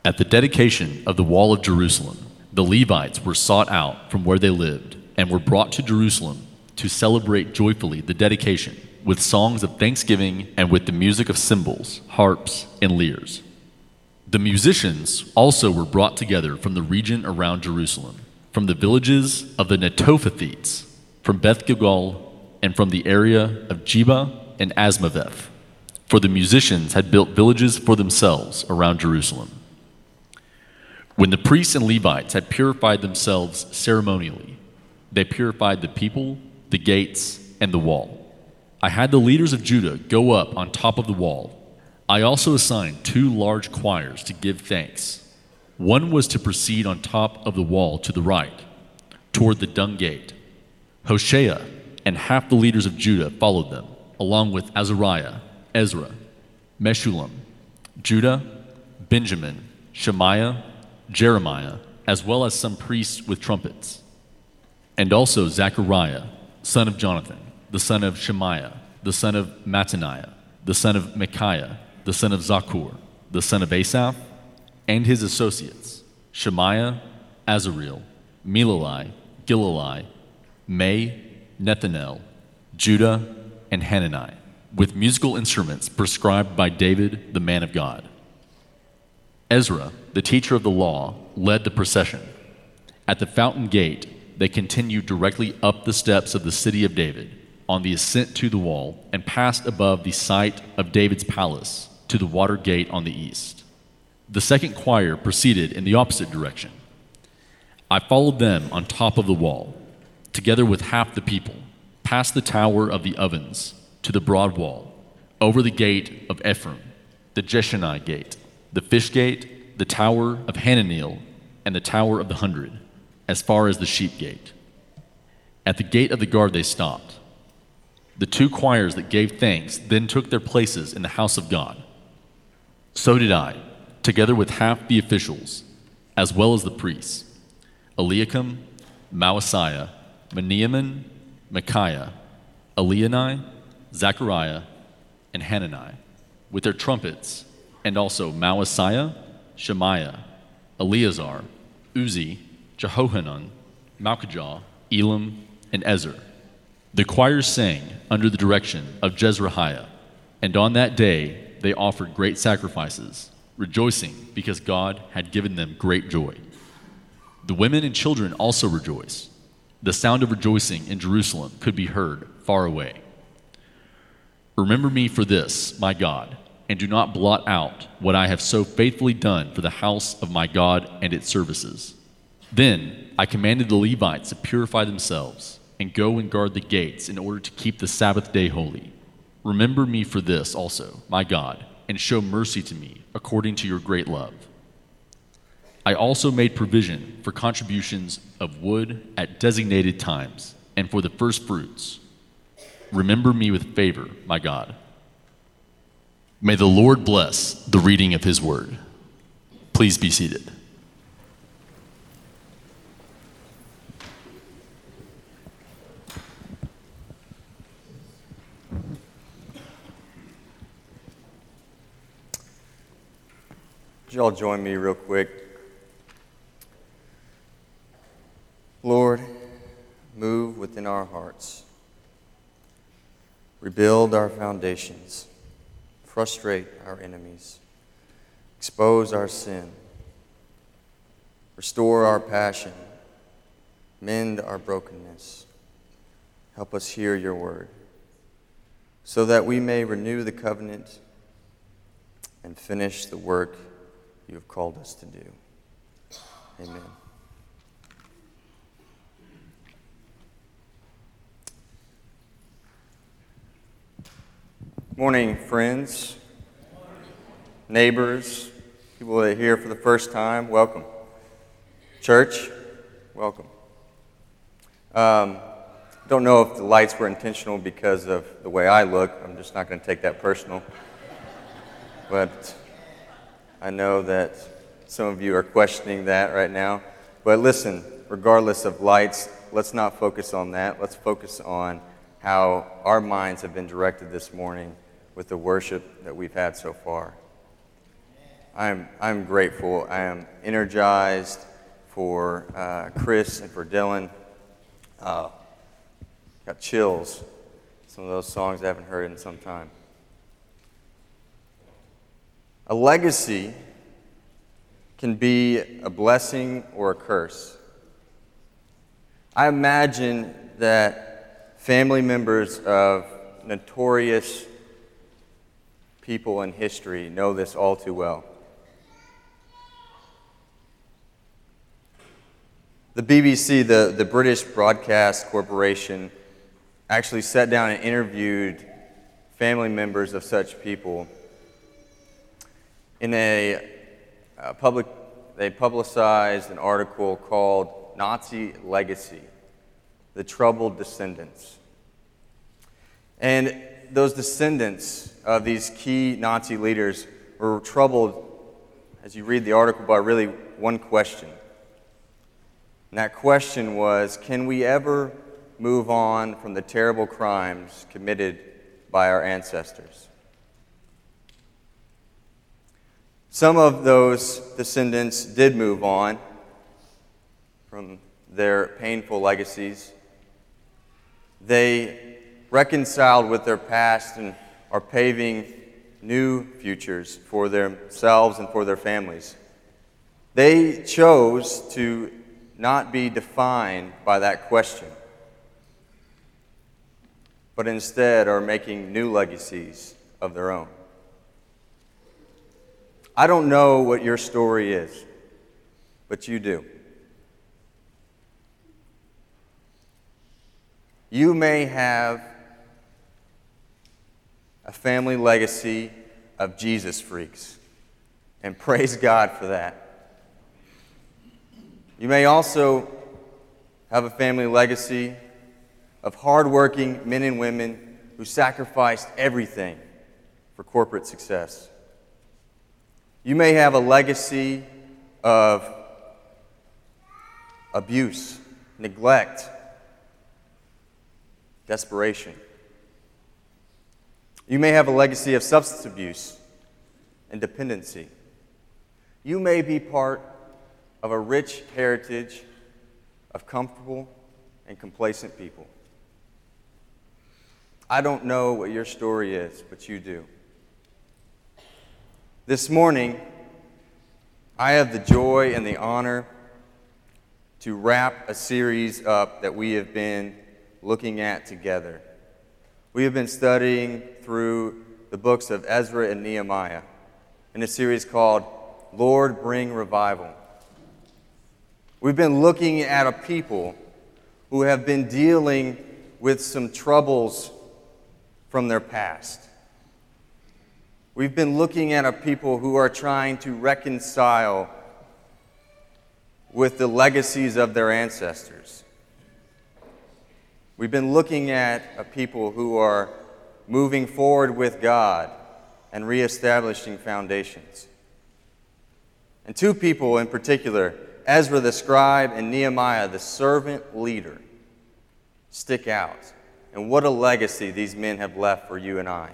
At the dedication of the wall of Jerusalem, the Levites were sought out from where they lived and were brought to Jerusalem to celebrate joyfully the dedication with songs of thanksgiving and with the music of cymbals, harps, and lyres. The musicians also were brought together from the region around Jerusalem, from the villages of the Netophathites, from Beth Gilgal, and from the area of Jeba and Asmaveth, for the musicians had built villages for themselves around Jerusalem. When the priests and Levites had purified themselves ceremonially, they purified the people, the gates, and the wall. I had the leaders of Judah go up on top of the wall. I also assigned 2 large choirs to give thanks. One was to proceed on top of the wall to the right, toward the dung gate. Hoshea and half the leaders of Judah followed them, along with Azariah, Ezra, Meshullam, Judah, Benjamin, Shemaiah, Jeremiah, as well as some priests with trumpets, and also Zechariah, son of Jonathan, the son of Shemaiah, the son of Mattaniah, the son of Micaiah, the son of Zakur, the son of Asaph, and his associates, Shemaiah, Azareel, Milalai, Gilalai, May, Nethanel, Judah, and Hanani, with musical instruments prescribed by David, the man of God. Ezra, the teacher of the law, led the procession. At the fountain gate, they continued directly up the steps of the city of David, on the ascent to the wall, and passed above the site of David's palace to the water gate on the east. The second choir proceeded in the opposite direction. I followed them on top of the wall, together with half the people, past the tower of the ovens to the broad wall, over the gate of Ephraim, the Jeshanai gate, the fish gate, the tower of Hananeel, and the tower of the 100, as far as the sheep gate. At the gate of the guard they stopped. The 2 choirs that gave thanks then took their places in the house of God. So did I, together with half the officials, as well as the priests, Eliakim, Maaseiah, Meniamin, Micaiah, Elioenai, Zechariah, and Hanani, with their trumpets, and also Maaseiah, Shemaiah, Eleazar, Uzi, Jehohanan, Malchijah, Elam, and Ezer. The choirs sang under the direction of Jezrahiah, and on that day they offered great sacrifices, rejoicing because God had given them great joy. The women and children also rejoiced. The sound of rejoicing in Jerusalem could be heard far away. Remember me for this, my God, and do not blot out what I have so faithfully done for the house of my God and its services. Then I commanded the Levites to purify themselves and go and guard the gates in order to keep the Sabbath day holy. Remember me for this also, my God, and show mercy to me according to your great love. I also made provision for contributions of wood at designated times and for the first fruits. Remember me with favor, my God. May the Lord bless the reading of his word. Please be seated. Would you all join me real quick? Lord, move within our hearts. Rebuild our foundations. Frustrate our enemies. Expose our sin. Restore our passion. Mend our brokenness. Help us hear your word, so that we may renew the covenant and finish the work you have called us to do. Amen. Morning, friends, neighbors, people that are here for the first time, welcome. Church, welcome. Don't know if the lights were intentional because of the way I look. I'm just not going to take that personal. But I know that some of you are questioning that right now. But listen, regardless of lights, let's not focus on that. Let's focus on how our minds have been directed this morning with the worship that we've had so far. I'm grateful. I am energized for Chris and for Dylan. Got chills. Some of those songs I haven't heard in some time. A legacy can be a blessing or a curse. I imagine that family members of notorious people in history know this all too well. The BBC, the British Broadcast Corporation, actually sat down and interviewed family members of such people. In they publicized an article called Nazi Legacy, The Troubled Descendants. And those descendants of these key Nazi leaders were troubled, as you read the article, by really one question. And that question was, can we ever move on from the terrible crimes committed by our ancestors? Some of those descendants did move on from their painful legacies. They reconciled with their past and are paving new futures for themselves and for their families. They chose to not be defined by that question, but instead are making new legacies of their own. I don't know what your story is, but you do. You may have a family legacy of Jesus freaks, and praise God for that. You may also have a family legacy of hardworking men and women who sacrificed everything for corporate success. You may have a legacy of abuse, neglect, desperation. You may have a legacy of substance abuse and dependency. You may be part of a rich heritage of comfortable and complacent people. I don't know what your story is, but you do. This morning, I have the joy and the honor to wrap a series up that we have been looking at together. We have been studying through the books of Ezra and Nehemiah in a series called Lord, Bring Revival. We've been looking at a people who have been dealing with some troubles from their past. We've been looking at a people who are trying to reconcile with the legacies of their ancestors. We've been looking at a people who are moving forward with God and reestablishing foundations. And two people in particular, Ezra the scribe and Nehemiah the servant leader, stick out. And what a legacy these men have left for you and I.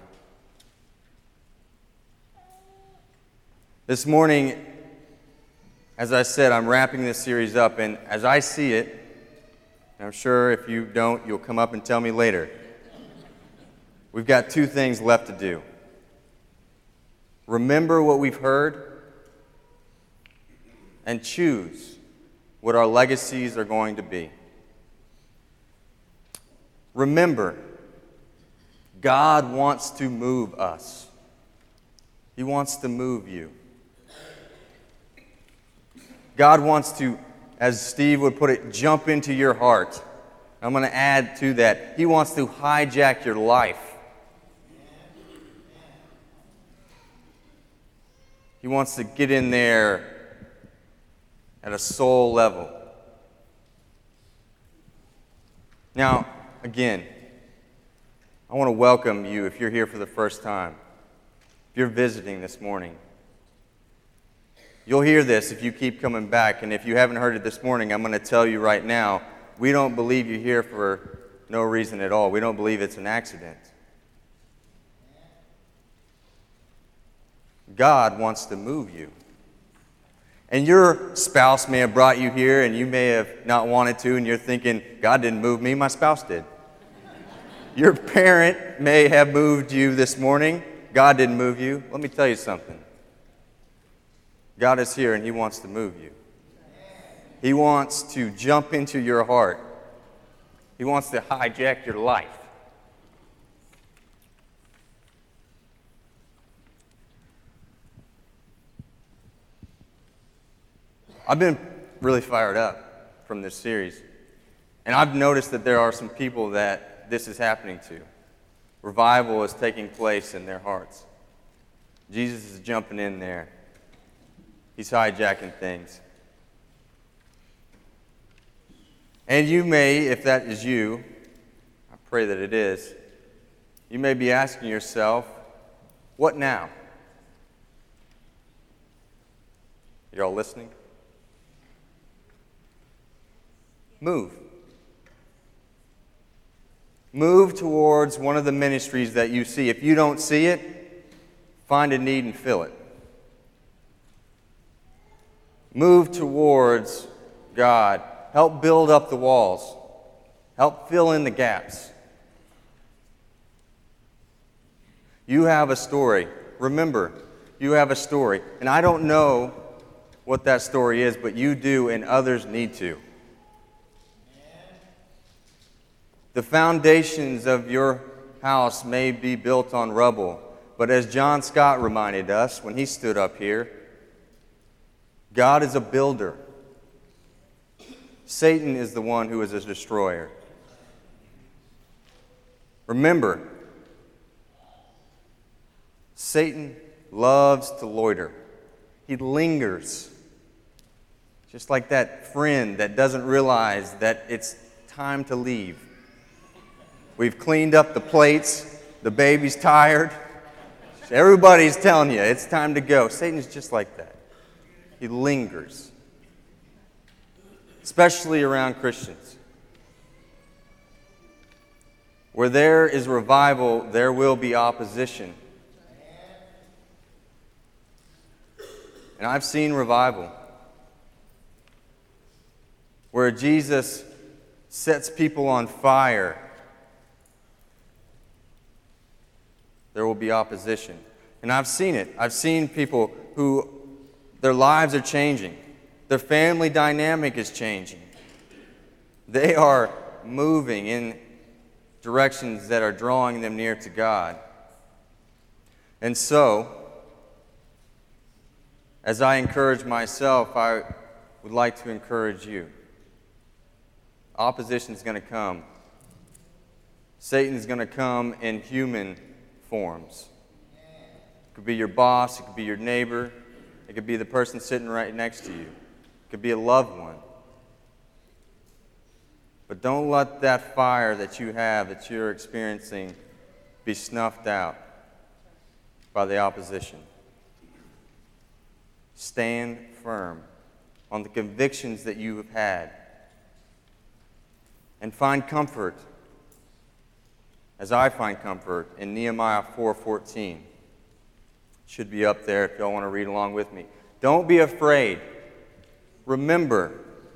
This morning, as I said, I'm wrapping this series up, and as I see it, and I'm sure if you don't, you'll come up and tell me later, we've got two things left to do. Remember what we've heard, and choose what our legacies are going to be. Remember, God wants to move us. He wants to move you. God wants to, as Steve would put it, jump into your heart. I'm going to add to that. He wants to hijack your life. He wants to get in there at a soul level. Now, again, I want to welcome you if you're here for the first time. If you're visiting this morning, you'll hear this if you keep coming back. And if you haven't heard it this morning, I'm going to tell you right now, we don't believe you're here for no reason at all. We don't believe it's an accident. God wants to move you. And your spouse may have brought you here, and you may have not wanted to, and you're thinking, God didn't move me, my spouse did. Your parent may have moved you this morning. God didn't move you. Let me tell you something. God is here, and He wants to move you. He wants to jump into your heart. He wants to hijack your life. I've been really fired up from this series. And I've noticed that there are some people that this is happening to. Revival is taking place in their hearts. Jesus is jumping in there. He's hijacking things. And you may, if that is you, I pray that it is, you may be asking yourself, what now? You all listening? Move. Move towards one of the ministries that you see. If you don't see it, find a need and fill it. Move towards God. Help build up the walls. Help fill in the gaps. You have a story. Remember, you have a story. And I don't know what that story is, but you do, and others need to. The foundations of your house may be built on rubble, but as John Scott reminded us when he stood up here, God is a builder. Satan is the one who is a destroyer. Remember, Satan loves to loiter. He lingers. Just like that friend that doesn't realize that it's time to leave. We've cleaned up the plates. The baby's tired. Everybody's telling you it's time to go. Satan's just like that. He lingers. Especially around Christians. Where there is revival, there will be opposition. And I've seen revival where Jesus sets people on fire. There will be opposition. And I've seen it. I've seen people who their lives are changing. Their family dynamic is changing. They are moving in directions that are drawing them near to God. And so, as I encourage myself, I would like to encourage you. Opposition is going to come. Satan is going to come in human forms. It could be your boss, it could be your neighbor, it could be the person sitting right next to you. It could be a loved one. But don't let that fire that you have, that you're experiencing, be snuffed out by the opposition. Stand firm on the convictions that you have had. And find comfort, as I find comfort, in Nehemiah 4:14. It should be up there if y'all want to read along with me. Don't be afraid. Remember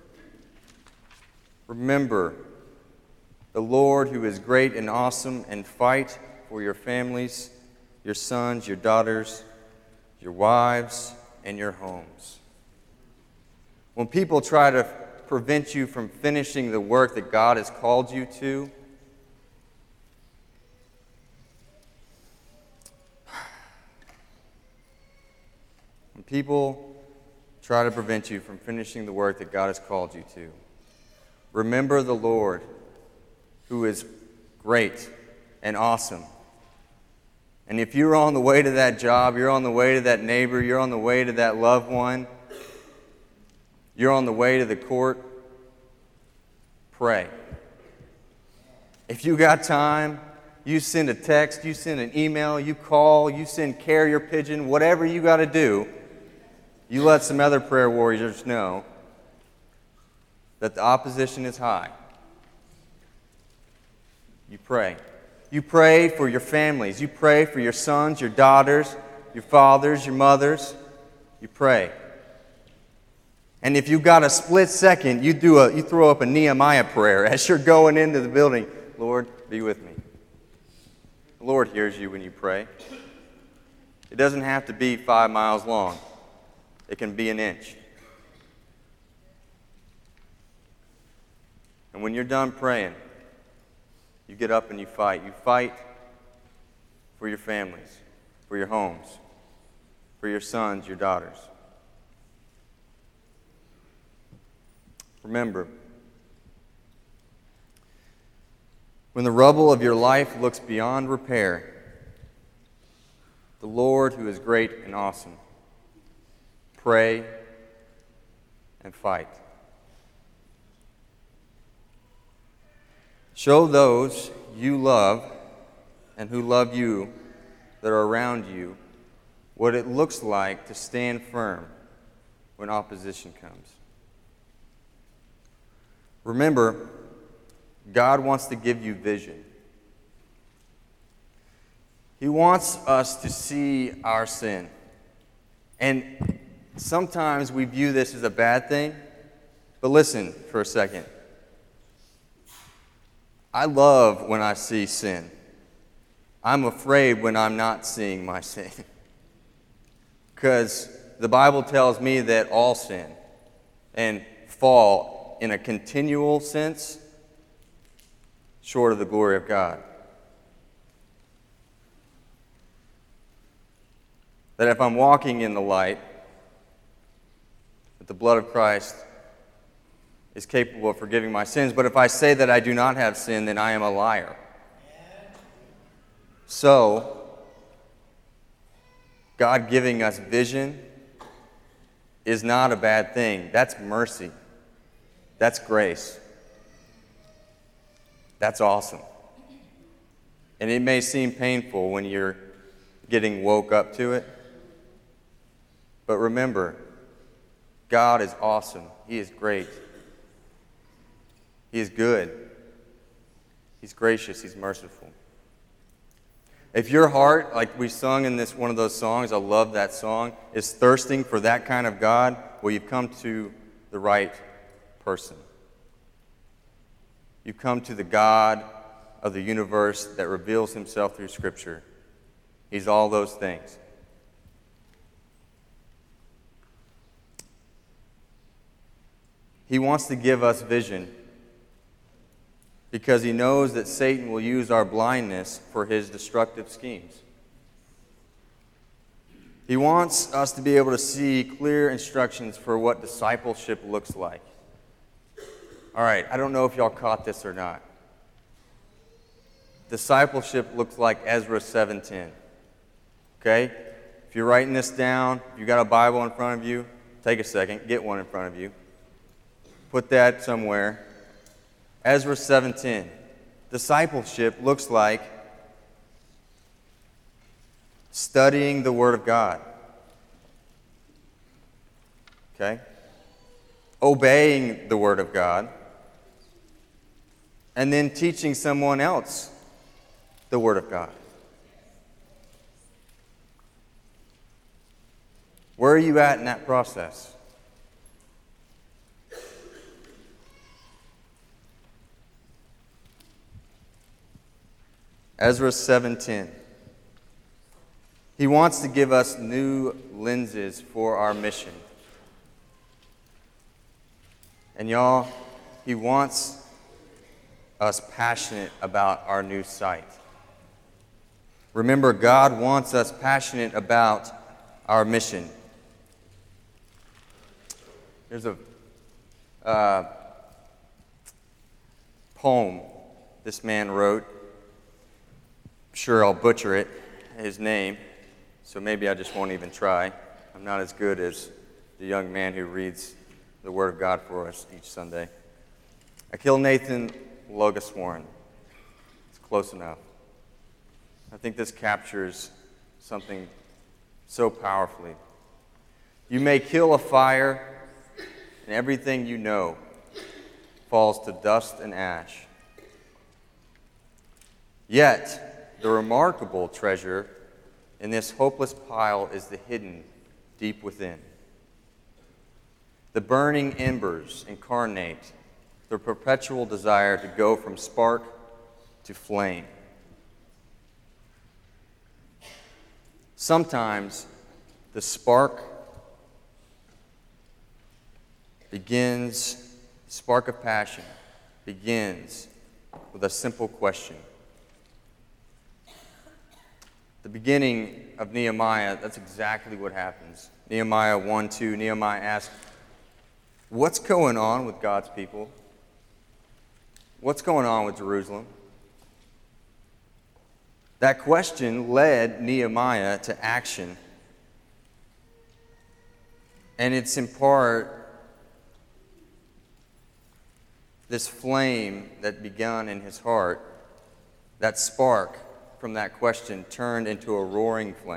the Lord who is great and awesome, and fight for your families, your sons, your daughters, your wives, and your homes. When people try to prevent you from finishing the work that God has called you to, when people try to prevent you from finishing the work that God has called you to, remember the Lord who is great and awesome. And if you're on the way to that job, you're on the way to that neighbor, you're on the way to that loved one, you're on the way to the court, pray. If you got time, you send a text, you send an email, you call, you send carrier pigeon, whatever you got to do, you let some other prayer warriors know that the opposition is high. You pray. You pray for your families. You pray for your sons, your daughters. your fathers, your mothers, you pray. And if you've got a split second, you throw up a Nehemiah prayer as you're going into the building. Lord, be with me. The Lord hears you when you pray. It doesn't have to be 5 miles long. It can be an inch. And when you're done praying, you get up and you fight. You fight for your families, for your homes, for your sons, your daughters. Remember, when the rubble of your life looks beyond repair, the Lord, who is great and awesome, pray and fight. Show those you love and who love you that are around you what it looks like to stand firm when opposition comes. Remember, God wants to give you vision. He wants us to see our sin. And sometimes we view this as a bad thing, but listen for a second. I love when I see sin. I'm afraid when I'm not seeing my sin. Because the Bible tells me that all sin and fall in a continual sense short of the glory of God. That if I'm walking in the light, that the blood of Christ is capable of forgiving my sins. But if I say that I do not have sin, then I am a liar. So, God giving us vision is not a bad thing. That's mercy. That's grace. That's awesome. And it may seem painful when you're getting woke up to it. But remember, God is awesome. He is great. He is good. He's gracious. He's merciful. If your heart, like we sung in one of those songs, I love that song, is thirsting for that kind of God, well, you've come to the right person. You've come to the God of the universe that reveals himself through Scripture. He's all those things. He wants to give us vision because he knows that Satan will use our blindness for his destructive schemes. He wants us to be able to see clear instructions for what discipleship looks like. All right, I don't know if y'all caught this or not. Discipleship looks like Ezra 7:10. Okay? If you're writing this down, if you got a Bible in front of you, take a second, get one in front of you. Put that somewhere. Ezra 7:10. Discipleship looks like studying the Word of God. Okay? Obeying the Word of God. And then teaching someone else the Word of God. Where are you at in that process? Ezra 7:10. He wants to give us new lenses for our mission. And y'all, he wants us passionate about our new sight. Remember, God wants us passionate about our mission. There's a poem this man wrote. I'm sure I'll butcher it, his name, so maybe I just won't even try. I'm not as good as the young man who reads the Word of God for us each Sunday. Achilnathan Logaswaran. It's close enough. I think this captures something so powerfully. You may kill a fire, and everything you know falls to dust and ash. Yet, the remarkable treasure in this hopeless pile is the hidden deep within. The burning embers incarnate the perpetual desire to go from spark to flame. Sometimes the spark of passion begins with a simple question. The beginning of Nehemiah, that's exactly what happens. Nehemiah 1:2, Nehemiah asks, what's going on with God's people? What's going on with Jerusalem? That question led Nehemiah to action. And it's in part this flame that began in his heart, that spark from that question turned into a roaring flame.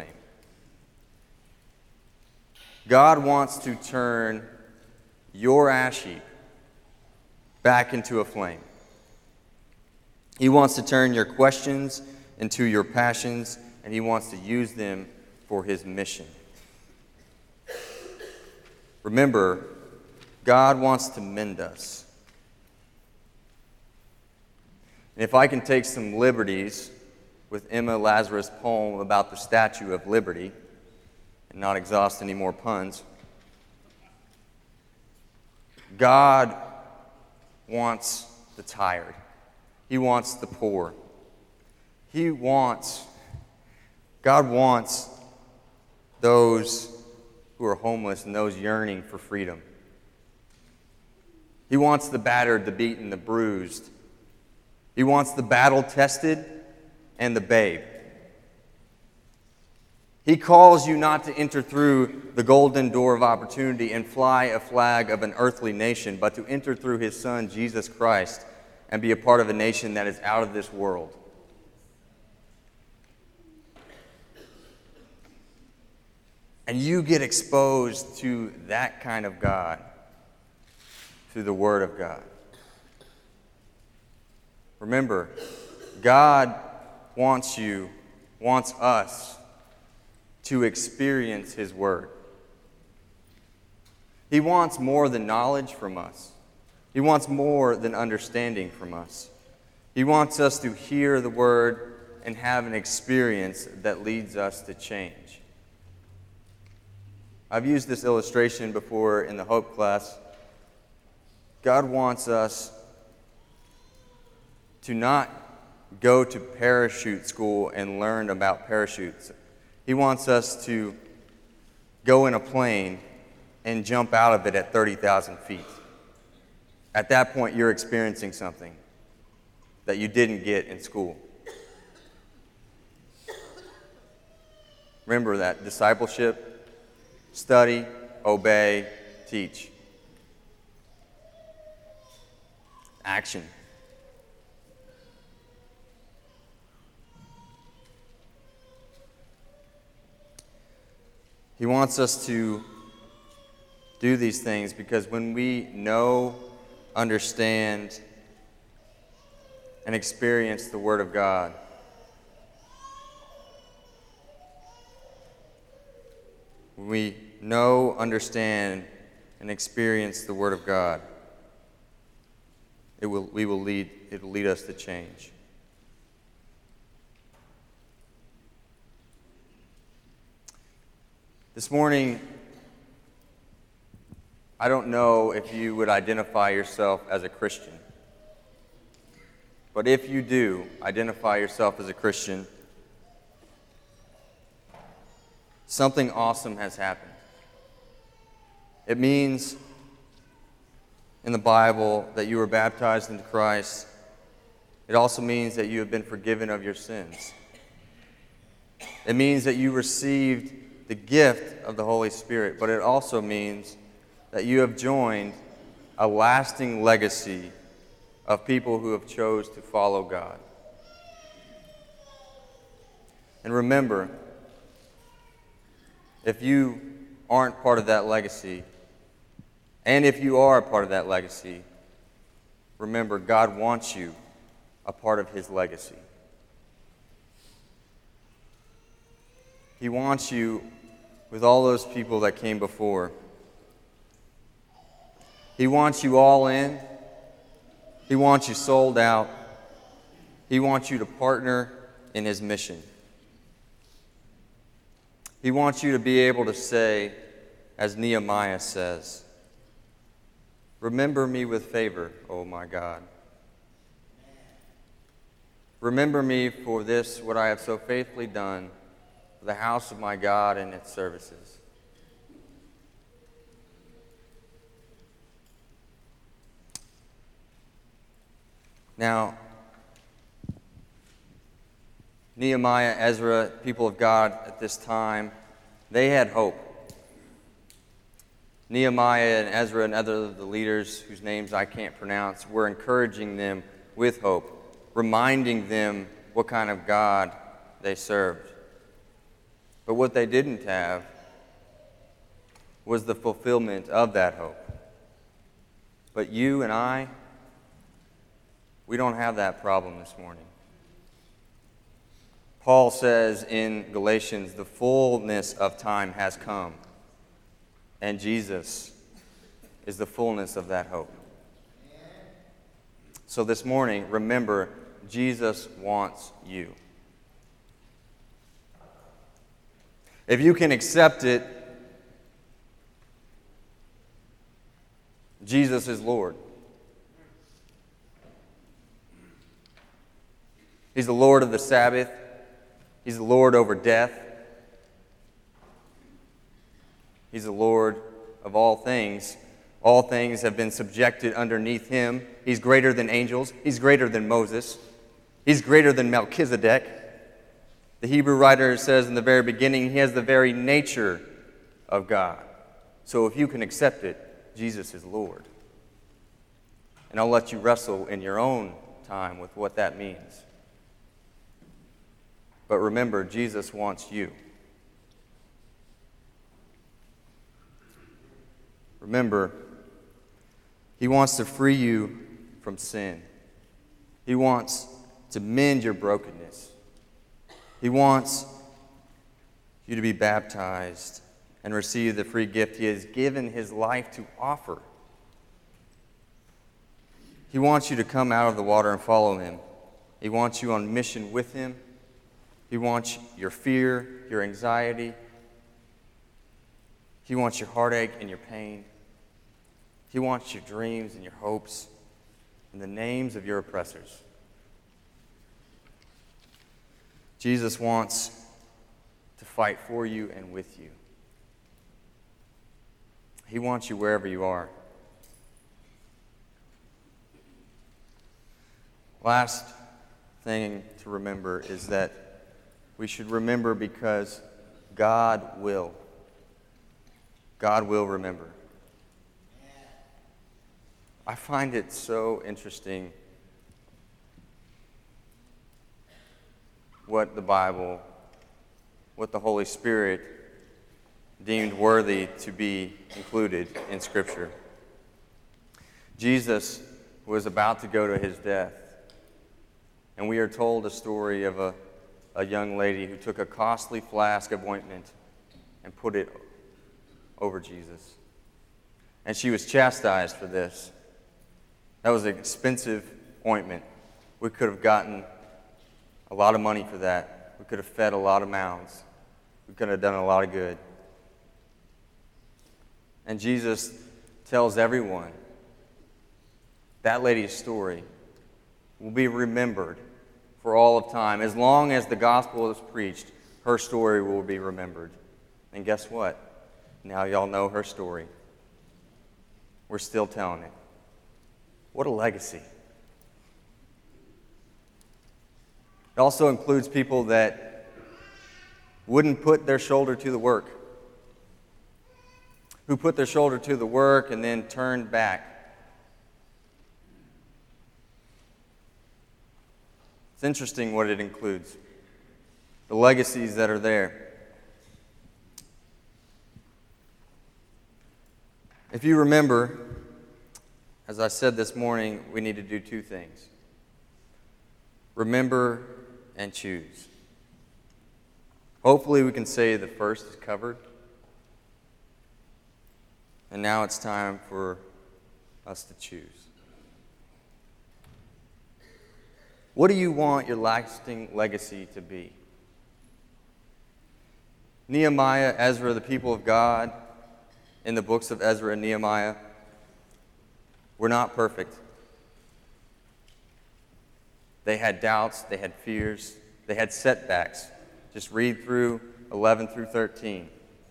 God wants to turn your ash heap back into a flame. He wants to turn your questions into your passions, and he wants to use them for his mission. Remember, God wants to mend us. And if I can take some liberties with Emma Lazarus' poem about the Statue of Liberty and not exhaust any more puns, God wants the tired. He wants the poor. God wants those who are homeless and those yearning for freedom. He wants the battered, the beaten, the bruised. He wants the battle-tested and the babe. He calls you not to enter through the golden door of opportunity and fly a flag of an earthly nation, but to enter through his Son, Jesus Christ, and be a part of a nation that is out of this world. And you get exposed to that kind of God through the Word of God. Remember, God wants us to experience his Word. He wants more than knowledge from us. He wants more than understanding from us. He wants us to hear the Word and have an experience that leads us to change. I've used this illustration before in the Hope class. God wants us to not go to parachute school and learn about parachutes. He wants us to go in a plane and jump out of it at 30,000 feet. At that point, you're experiencing something that you didn't get in school. Remember that discipleship, study, obey, teach. Action. He wants us to do these things because when we know, understand, and experience the Word of God, when we know, understand, and experience the Word of God, it will lead us to change. This morning, I don't know if you would identify yourself as a Christian. But if you do identify yourself as a Christian, something awesome has happened. It means in the Bible that you were baptized into Christ. It also means that you have been forgiven of your sins. It means that you received the gift of the Holy Spirit, but it also means that you have joined a lasting legacy of people who have chose to follow God. And remember, if you aren't part of that legacy, and if you are a part of that legacy, remember, God wants you a part of his legacy. He wants you with all those people that came before. He wants you all in. He wants you sold out. He wants you to partner in His mission. He wants you to be able to say, as Nehemiah says, "Remember me with favor, O my God. Remember me for this, what I have so faithfully done for the house of my God and its services." Now, Nehemiah, Ezra, people of God at this time, they had hope. Nehemiah and Ezra and other of the leaders whose names I can't pronounce were encouraging them with hope, reminding them what kind of God they served. But what they didn't have was the fulfillment of that hope. But you and I, we don't have that problem this morning. Paul says in Galatians, the fullness of time has come, and Jesus is the fullness of that hope. So this morning, remember, Jesus wants you. If you can accept it, Jesus is Lord. He's the Lord of the Sabbath. He's the Lord over death. He's the Lord of all things. All things have been subjected underneath Him. He's greater than angels. He's greater than Moses. He's greater than Melchizedek. The Hebrew writer says in the very beginning, He has the very nature of God. So if you can accept it, Jesus is Lord. And I'll let you wrestle in your own time with what that means. But remember, Jesus wants you. Remember, He wants to free you from sin. He wants to mend your brokenness. He wants you to be baptized and receive the free gift He has given His life to offer. He wants you to come out of the water and follow Him. He wants you on mission with Him. He wants your fear, your anxiety. He wants your heartache and your pain. He wants your dreams and your hopes and the names of your oppressors. Jesus wants to fight for you and with you. He wants you wherever you are. Last thing to remember is that we should remember because God will. God will remember. I find it so interesting what the Bible, what the Holy Spirit deemed worthy to be included in Scripture. Jesus was about to go to His death, and we are told a story of a young lady who took a costly flask of ointment and put it over Jesus. And she was chastised for this. That was an expensive ointment. We could have gotten a lot of money for that. We could have fed a lot of mouths. We could have done a lot of good. And Jesus tells everyone that lady's story will be remembered for all of time. As long as the gospel is preached, her story will be remembered. And guess what? Now y'all know her story. We're still telling it. What a legacy. It also includes people that wouldn't put their shoulder to the work, who put their shoulder to the work and then turned back. It's interesting what it includes, the legacies that are there. If you remember, as I said this morning, we need to do two things. Remember and choose. Hopefully we can say the first is covered. And now it's time for us to choose. What do you want your lasting legacy to be? Nehemiah, Ezra, the people of God, in the books of Ezra and Nehemiah, were not perfect. They had doubts, they had fears, they had setbacks. Just read through 11 through 13.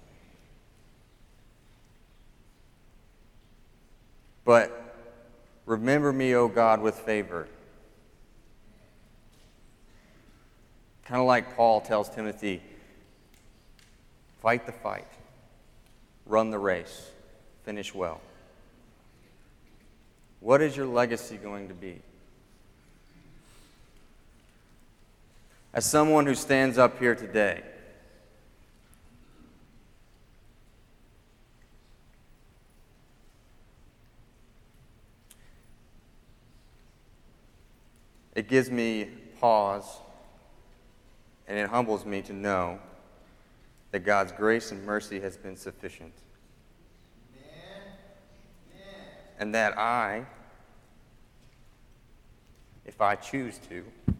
But remember me, O God, with favor. Kind of like Paul tells Timothy, fight the fight, run the race, finish well. What is your legacy going to be? As someone who stands up here today, it gives me pause and it humbles me to know that God's grace and mercy has been sufficient. And that I, if I choose to,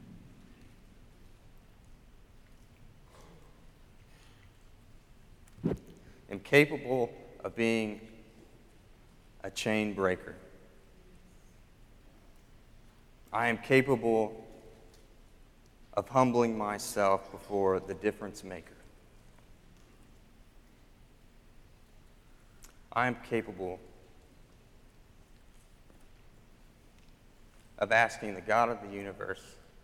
am capable of being a chain breaker. I am capable of humbling myself before the difference maker. I am capable of asking the God of the universe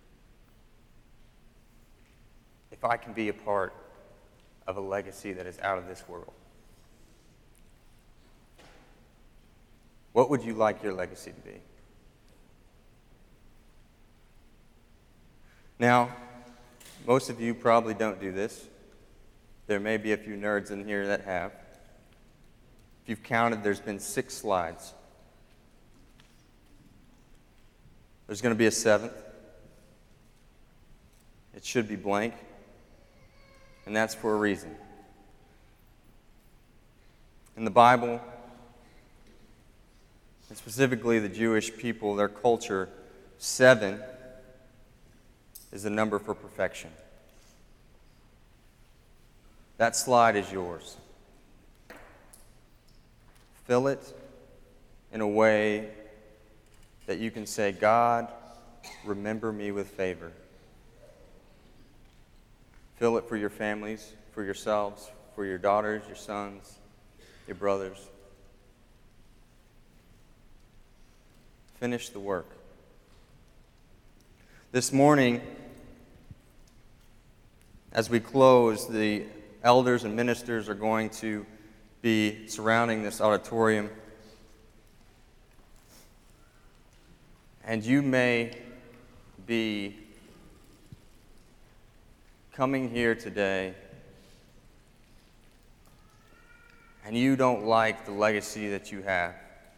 if I can be a part of a legacy that is out of this world. What would you like your legacy to be? Now, most of you probably don't do this. There may be a few nerds in here that have. If you've counted, there's been 6 slides. There's going to be a 7th. It should be blank. And that's for a reason. In the Bible, and specifically the Jewish people, their culture, 7 is the number for perfection. That slide is yours. Fill it in a way that you can say, God, remember me with favor. Fill it for your families, for yourselves, for your daughters, your sons, your brothers. Finish the work. This morning, as we close, the elders and ministers are going to be surrounding this auditorium. And you may be coming here today and you don't like the legacy that you have.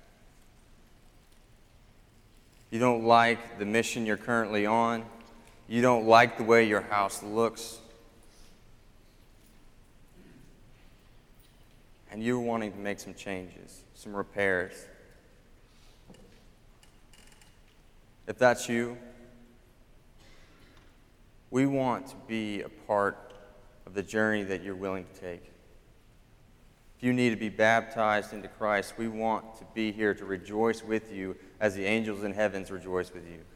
You don't like the mission you're currently on. You don't like the way your house looks. And you're wanting to make some changes, some repairs. If that's you, we want to be a part of the journey that you're willing to take. If you need to be baptized into Christ, we want to be here to rejoice with you as the angels in heavens rejoice with you.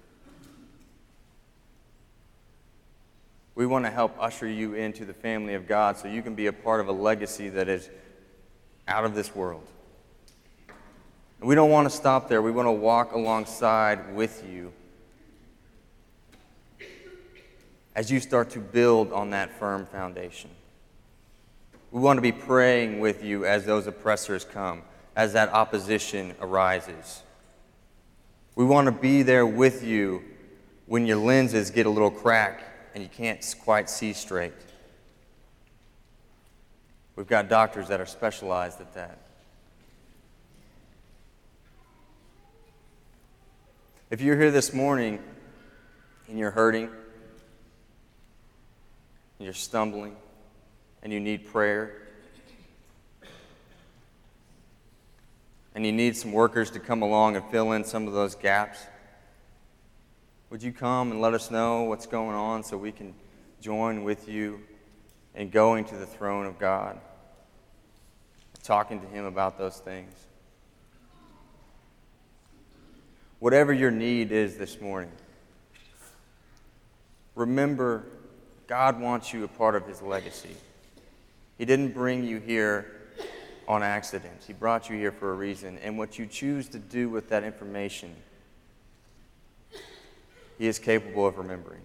We want to help usher you into the family of God so you can be a part of a legacy that is out of this world. And we don't want to stop there. We want to walk alongside with you as you start to build on that firm foundation. We want to be praying with you as those oppressors come, as that opposition arises. We want to be there with you when your lenses get a little cracked and you can't quite see straight. We've got doctors that are specialized at that. If you're here this morning and you're hurting, and you're stumbling, and you need prayer, and you need some workers to come along and fill in some of those gaps, would you come and let us know what's going on so we can join with you in going to the throne of God, talking to Him about those things? Whatever your need is this morning, remember, God wants you a part of His legacy. He didn't bring you here on accident. He brought you here for a reason. And what you choose to do with that information, He is capable of remembering.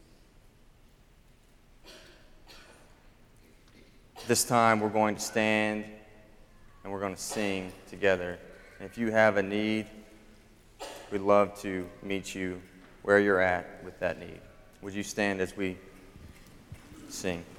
This time we're going to stand and we're going to sing together. And if you have a need, we'd love to meet you where you're at with that need. Would you stand as we sing?